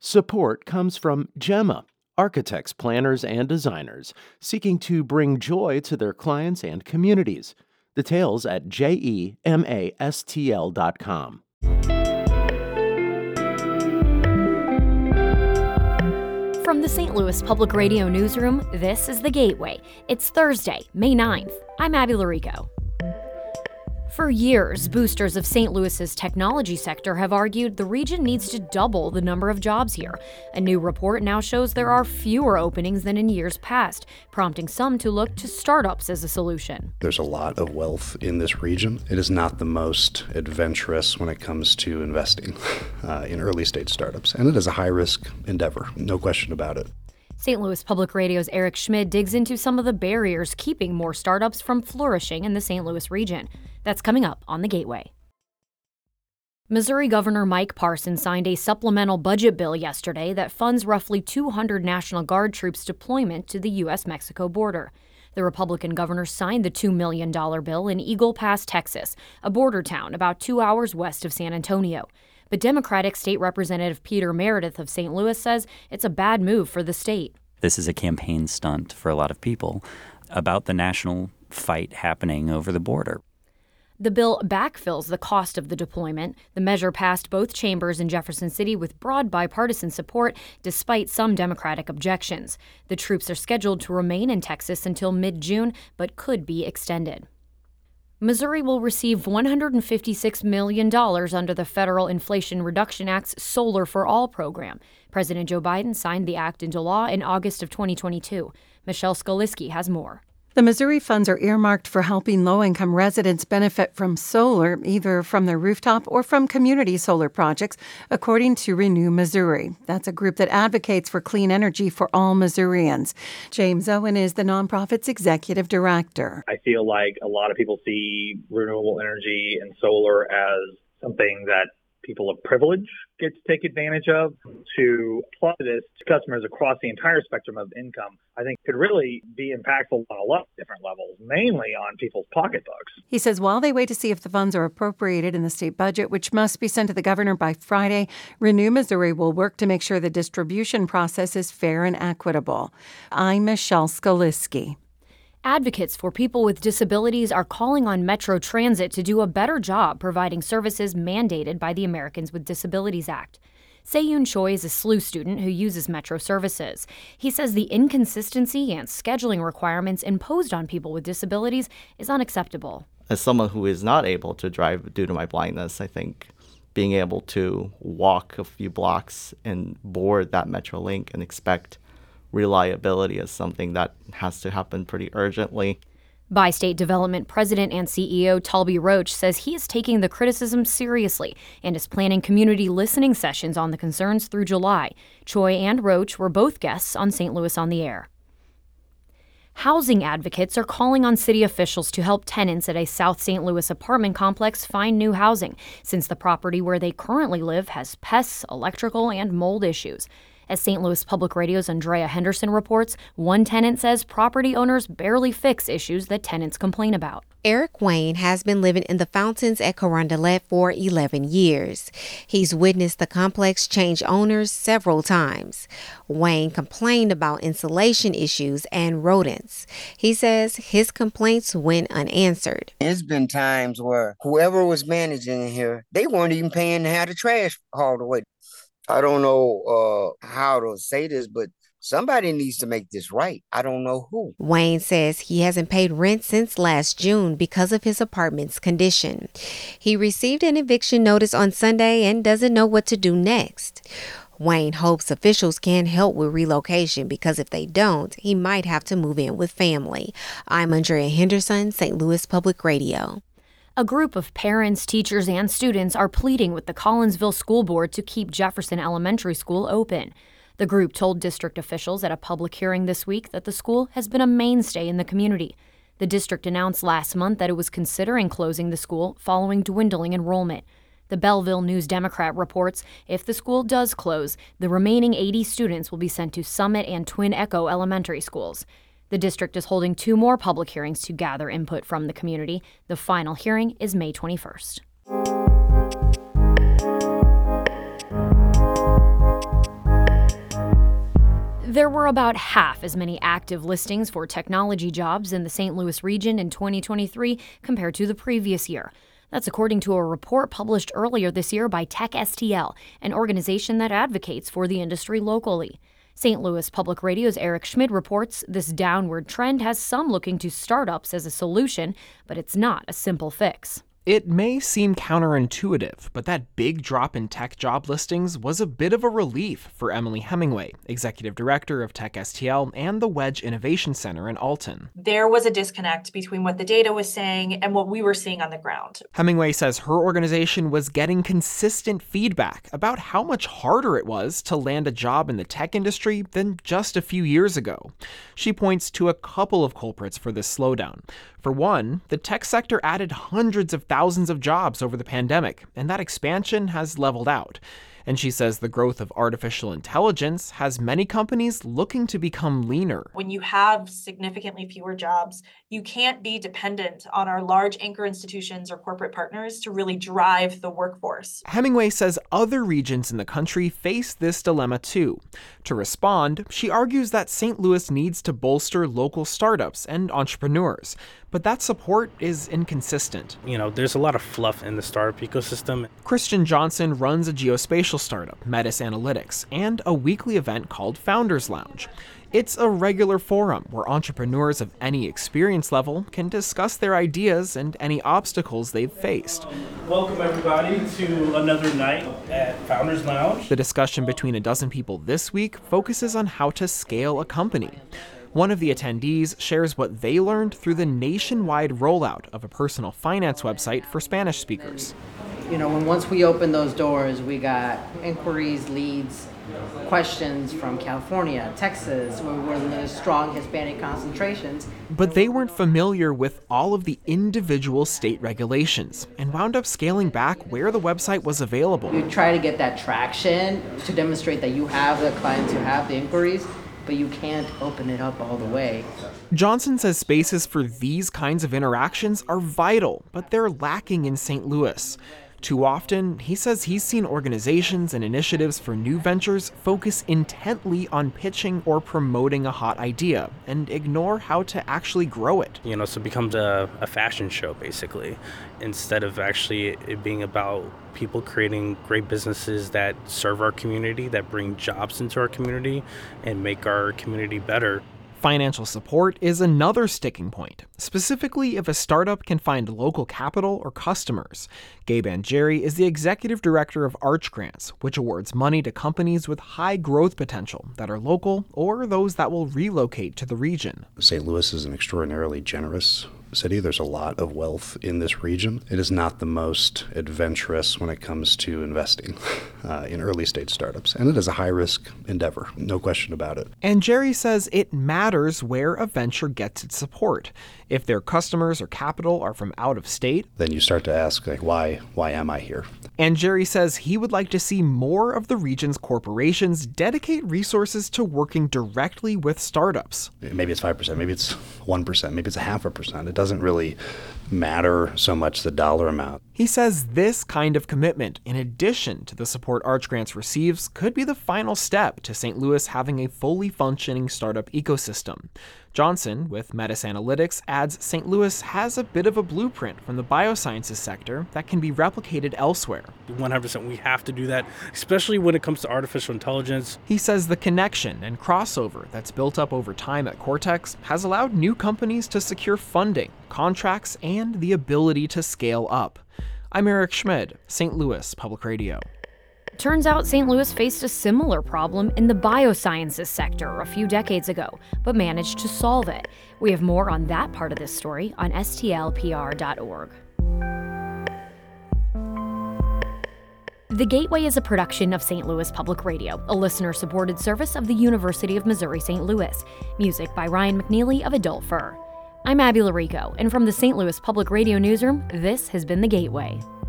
Support comes from Gemma, architects, planners, and designers seeking to bring joy to their clients and communities. Details at gemastl.com. From the St. Louis Public Radio Newsroom, this is The Gateway. It's Thursday, May 9th. I'm Abby Larico. For years, boosters of St. Louis's technology sector have argued the region needs to double the number of jobs here. A new report now shows there are fewer openings than in years past, prompting some to look to startups as a solution. There's a lot of wealth in this region. It is not the most adventurous when it comes to investing in early stage startups, and it is a high-risk endeavor, no question about it. St. Louis Public Radio's Eric Schmid digs into some of the barriers keeping more startups from flourishing in the St. Louis region. That's coming up on The Gateway. Missouri Governor Mike Parson signed a supplemental budget bill yesterday that funds roughly 200 National Guard troops deployment to the U.S.-Mexico border. The Republican governor signed the $2 million bill in Eagle Pass, Texas, a border town about 2 hours west of San Antonio. But Democratic State Representative Peter Meredith of St. Louis says it's a bad move for the state. This is a campaign stunt for a lot of people about the national fight happening over the border. The bill backfills the cost of the deployment. The measure passed both chambers in Jefferson City with broad bipartisan support, despite some Democratic objections. The troops are scheduled to remain in Texas until mid-June, but could be extended. Missouri will receive $156 million under the Federal Inflation Reduction Act's Solar for All program. President Joe Biden signed the act into law in August of 2022. Michelle Skaliski has more. The Missouri funds are earmarked for helping low-income residents benefit from solar, either from their rooftop or from community solar projects, according to Renew Missouri. That's a group that advocates for clean energy for all Missourians. James Owen is the nonprofit's executive director. I feel like a lot of people see renewable energy and solar as something that people of privilege get to take advantage of. To apply this to customers across the entire spectrum of income, I think could really be impactful on a lot of different levels, mainly on people's pocketbooks. He says while they wait to see if the funds are appropriated in the state budget, which must be sent to the governor by Friday, Renew Missouri will work to make sure the distribution process is fair and equitable. I'm Michelle Skaliski. Advocates for people with disabilities are calling on Metro Transit to do a better job providing services mandated by the Americans with Disabilities Act. Se-Yoon Choi is a SLU student who uses Metro services. He says the inconsistency and scheduling requirements imposed on people with disabilities is unacceptable. As someone who is not able to drive due to my blindness, I think being able to walk a few blocks and board that Metrolink and expect reliability is something that has to happen pretty urgently. Bi-State Development President and CEO Talby Roach says he is taking the criticism seriously and is planning community listening sessions on the concerns through July. Choi and Roach were both guests on St. Louis on the Air. Housing advocates are calling on city officials to help tenants at a South St. Louis apartment complex find new housing, since the property where they currently live has pests, electrical, and mold issues. As St. Louis Public Radio's Andrea Henderson reports, one tenant says property owners barely fix issues that tenants complain about. Eric Wayne has been living in the Fountains at Carondelet for 11 years. He's witnessed the complex change owners several times. Wayne complained about insulation issues and rodents. He says his complaints went unanswered. It's been times where whoever was managing here, they weren't even paying to have the trash hauled away. I don't know how to say this, but somebody needs to make this right. I don't know who. Wayne says he hasn't paid rent since last June because of his apartment's condition. He received an eviction notice on Sunday and doesn't know what to do next. Wayne hopes officials can help with relocation because if they don't, he might have to move in with family. I'm Andrea Henderson, St. Louis Public Radio. A group of parents, teachers, and students are pleading with the Collinsville School Board to keep Jefferson Elementary School open. The group told district officials at a public hearing this week that the school has been a mainstay in the community. The district announced last month that it was considering closing the school following dwindling enrollment. The Belleville News-Democrat reports if the school does close, the remaining 80 students will be sent to Summit and Twin Echo elementary schools. The district is holding 2 more public hearings to gather input from the community. The final hearing is May 21st. There were about half as many active listings for technology jobs in the St. Louis region in 2023 compared to the previous year. That's according to a report published earlier this year by TechSTL, an organization that advocates for the industry locally. St. Louis Public Radio's Eric Schmid reports this downward trend has some looking to startups as a solution, but it's not a simple fix. It may seem counterintuitive, but that big drop in tech job listings was a bit of a relief for Emily Hemingway, executive director of TechSTL and the Wedge Innovation Center in Alton. There was a disconnect between what the data was saying and what we were seeing on the ground. Hemingway says her organization was getting consistent feedback about how much harder it was to land a job in the tech industry than just a few years ago. She points to a couple of culprits for this slowdown. For one, the tech sector added hundreds of thousands of jobs over the pandemic, and that expansion has leveled out. And she says the growth of artificial intelligence has many companies looking to become leaner. When you have significantly fewer jobs, you can't be dependent on our large anchor institutions or corporate partners to really drive the workforce. Hemingway says other regions in the country face this dilemma too. To respond, she argues that St. Louis needs to bolster local startups and entrepreneurs, but that support is inconsistent. There's a lot of fluff in the startup ecosystem. Christian Johnson runs a geospatial startup, Metis Analytics, and a weekly event called Founders Lounge. It's a regular forum where entrepreneurs of any experience level can discuss their ideas and any obstacles they've faced. Welcome everybody to another night at Founders Lounge. The discussion between a dozen people this week focuses on how to scale a company. One of the attendees shares what they learned through the nationwide rollout of a personal finance website for Spanish speakers. Once we opened those doors, we got inquiries, leads, questions from California, Texas, where there's strong Hispanic concentrations. But they weren't familiar with all of the individual state regulations and wound up scaling back where the website was available. You try to get that traction to demonstrate that you have the clients, you have the inquiries, but you can't open it up all the way. Johnson says spaces for these kinds of interactions are vital, but they're lacking in St. Louis. Too often, he says he's seen organizations and initiatives for new ventures focus intently on pitching or promoting a hot idea and ignore how to actually grow it. So it becomes a fashion show, basically, instead of actually it being about people creating great businesses that serve our community, that bring jobs into our community and make our community better. Financial support is another sticking point, specifically if a startup can find local capital or customers. Gabe Angeri is the executive director of Arch Grants, which awards money to companies with high growth potential that are local or those that will relocate to the region. St. Louis is an extraordinarily generous city. There's a lot of wealth in this region. It is not the most adventurous when it comes to investing in early stage startups, and it is a high risk endeavor, no question about it. And Jerry says it matters where a venture gets its support. If their customers or capital are from out of state, then you start to ask, why am I here? And Jerry says he would like to see more of the region's corporations dedicate resources to working directly with startups. Maybe it's 5%, maybe it's 1%, maybe it's 0.5%. It doesn't really matter so much the dollar amount. He says this kind of commitment, in addition to the support Arch Grants receives, could be the final step to St. Louis having a fully functioning startup ecosystem. Johnson, with Metis Analytics, adds St. Louis has a bit of a blueprint from the biosciences sector that can be replicated elsewhere. 100%, we have to do that, especially when it comes to artificial intelligence. He says the connection and crossover that's built up over time at Cortex has allowed new companies to secure funding, contracts, and the ability to scale up. I'm Eric Schmid, St. Louis Public Radio. Turns out St. Louis faced a similar problem in the biosciences sector a few decades ago, but managed to solve it. We have more on that part of this story on stlpr.org. The Gateway is a production of St. Louis Public Radio, a listener-supported service of the University of Missouri-St. Louis. Music by Ryan McNeely of Adult Fur. I'm Abby Larico, and from the St. Louis Public Radio newsroom, this has been The Gateway.